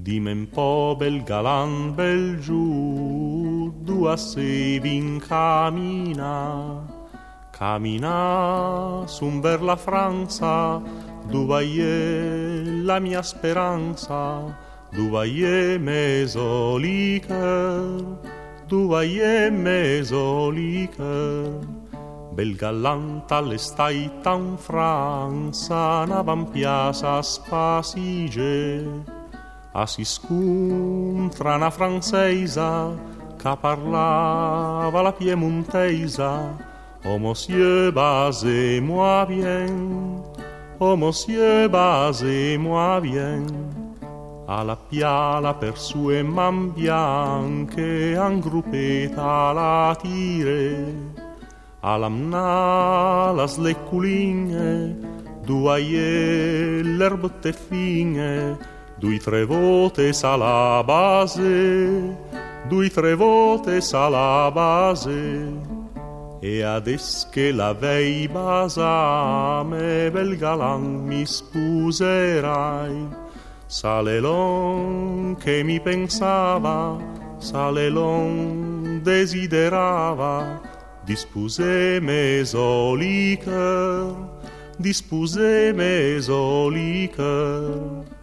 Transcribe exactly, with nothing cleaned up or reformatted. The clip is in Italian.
Dime un po' bel galan, bel giù, dua se vin camina, camina sun ver la Franza, dove è la mia speranza, dove è meso liker, dove è meso liker. Bel gallant all'estai tan Franza, n'avan piasa spasige, a si scontra una francesa che parlava la piemontesa. Oh monsieur, basez-moi bien, oh monsieur, basez-moi bien. Alla piala per sue man bianche an gruppeta la tire, all'amna las lecculine, due l'erbette fine, due tre volte alla base, due tre volte alla base. E ades che la vei basame, bel galan mi sposerai. Salelon che mi pensava, Salelon desiderava, dispuse meso liker, dispuse meso liker.